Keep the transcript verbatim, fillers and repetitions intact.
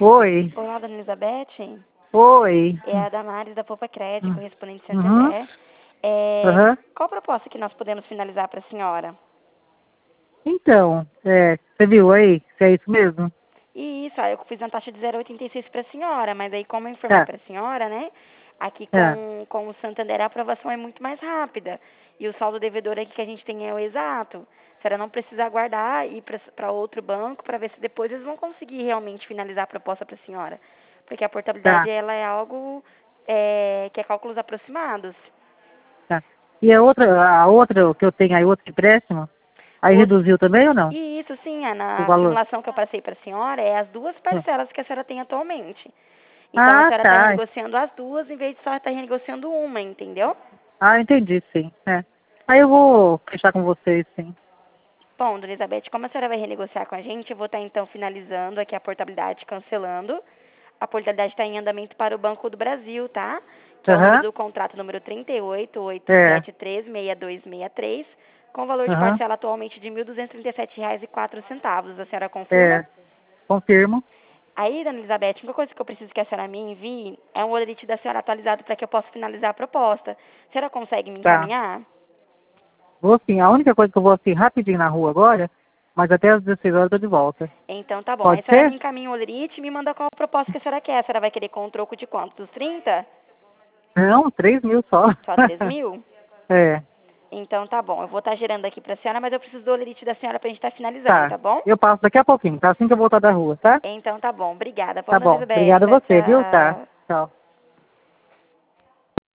Oi. Olá, dona Elizabeth. Oi. É a Damares da Poupa Crédito, correspondente Uhum. Santander. É, Uhum. Qual proposta que nós podemos finalizar para a senhora? Então, é, você viu aí se é isso mesmo? E isso, aí eu fiz uma taxa de zero vírgula oitenta e seis para a senhora, mas aí como eu informei Tá. para a senhora, né? Aqui É. com, com o Santander a aprovação é muito mais rápida. E o saldo devedor aqui que a gente tem é o exato. A senhora não precisa aguardar e ir para outro banco para ver se depois eles vão conseguir realmente finalizar a proposta para a senhora. Porque a portabilidade Tá. ela é algo é, que é cálculos aproximados. Tá. E a outra, a outra que eu tenho aí, outro empréstimo, aí Outro, reduziu também ou não? e isso sim, é O na valor? simulação que eu passei para a senhora, é as duas É. parcelas que a senhora tem atualmente. Então a Ah, senhora está tá. renegociando as duas em vez de só estar renegociando uma, entendeu? Ah, entendi, sim. É. Aí eu vou fechar com vocês, sim. Bom, dona Elizabeth, como a senhora vai renegociar com a gente, eu vou estar então finalizando aqui a portabilidade, cancelando. A portabilidade está em andamento para o Banco do Brasil, tá? Que é o número Aham. do contrato número três oito oito É. sete três seis dois seis três, com valor de Aham. parcela atualmente de mil duzentos e trinta e sete reais e quatro centavos. A senhora confirma? É. Confirmo. Aí, dona Elizabeth, a única coisa que eu preciso que a senhora me envie é um holerite da senhora atualizado para que eu possa finalizar a proposta. A senhora consegue me Tá. encaminhar? Vou sim. A única coisa que eu vou assim rapidinho na rua agora, mas até às dezesseis horas eu tô de volta. Então tá bom. Aí Pode a senhora me ser? encaminha o holerite e me manda qual proposta que a senhora quer. A senhora vai querer com um troco de quanto? Dos trinta? Não, três mil só. Só três mil? É. Então tá bom. Eu vou estar gerando aqui pra senhora, mas eu preciso do holerite da senhora pra gente estar finalizando, Tá. tá bom? Eu passo daqui a pouquinho, tá? Assim que eu voltar da rua, tá? Então tá bom. Obrigada. Tá Bom, dona bom. Elizabeth. Obrigada a Tchau, você, viu? Tá. tchau. Tchau.